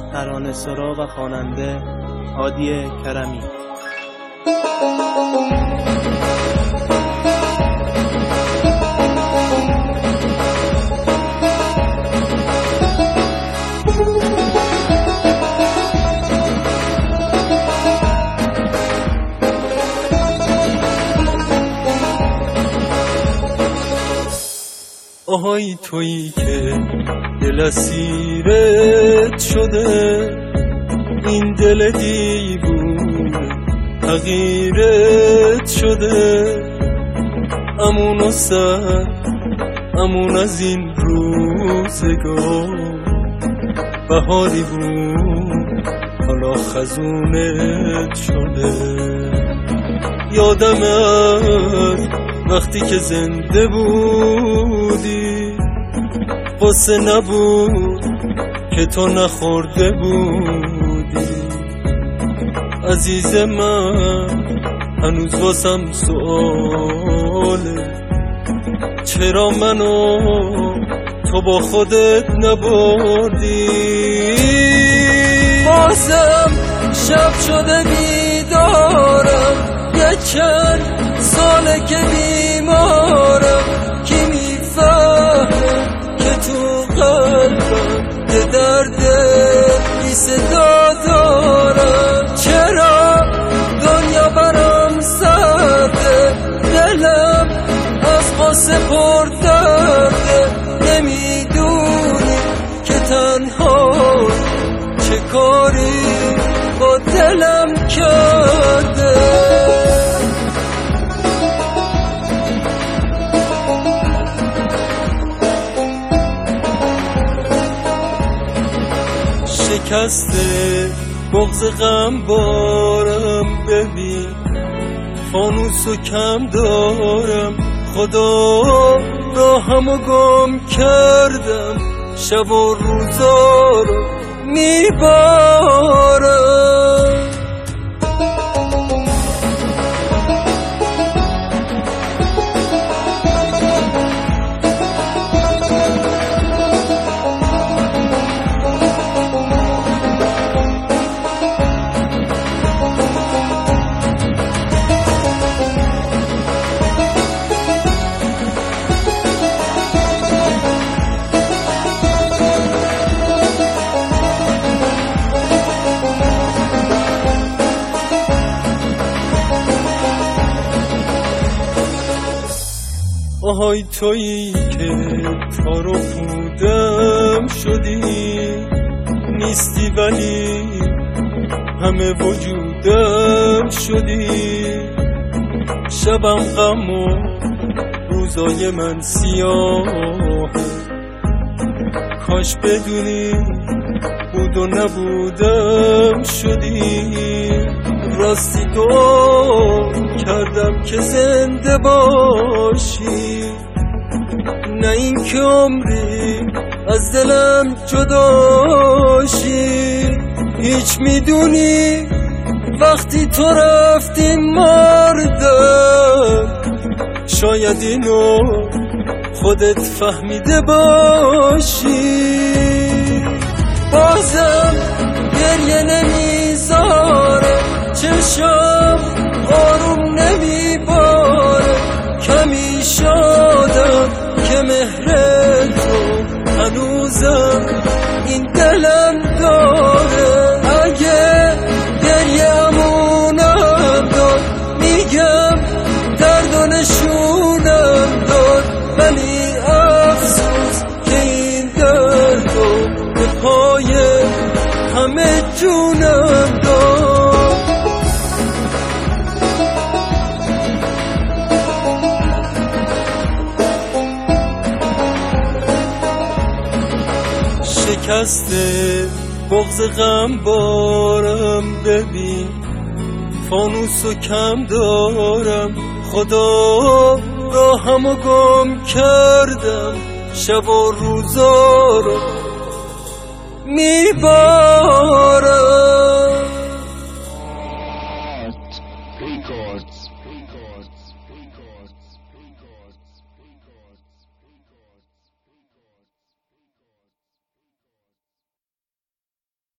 ترانه‌سرا و خواننده هادی کرمی. آهای تویی که دل اسیرت شده، این دل دیوونه تغییرت شده، امون و سر امون از این روزگار، بهاری بود حالا خزونت شده. یادمت وقتی که زنده بودی، قصه نبود که تو نخورده بودی. عزیز من هنوز واسم سؤاله، چرا منو تو با خودت نبردی؟ بازم شب شده بیدارم، یه چند ساله که بیمارم. کی میفهمه که تو قلبم یه درد بی صدا دارم؟ چرا دنیا برام سرده، دلم از قصه پر درده؟ نمیدونی که تنها چه کاری با دلم کرده. شکسته بغض غم بارم، ببین فانوسو کم دارم. خدا راهمو گم کردم، شب و روزا رو میبارم. آهای تویی که تار و پودم شدی، نیستی ولی همه وجودم شدی. شبم غم و روزای من سیاه، کاش بدونی بود و نبودم شدی. راستی دعا کردم که زنده باشی، نه این که عمری از دلم جداشی. هیچ میدونی وقتی تو رفتی مردم، شاید اینو خودت فهمیده باشی. بازم گریه نمیذاره، چشم آروم نمیباره. کمی شادم که مهر تو هنوزم این دلم داره. اگه گریه‌مونم داد، میگم درد و نشونم داد، ولی افسوس که این دردو به پای همه جونم داد. شکسته بغض غم بارم، ببین فانوسو کم دارم. خدا راهمو گم کردم، شب و روزا رو میبارم.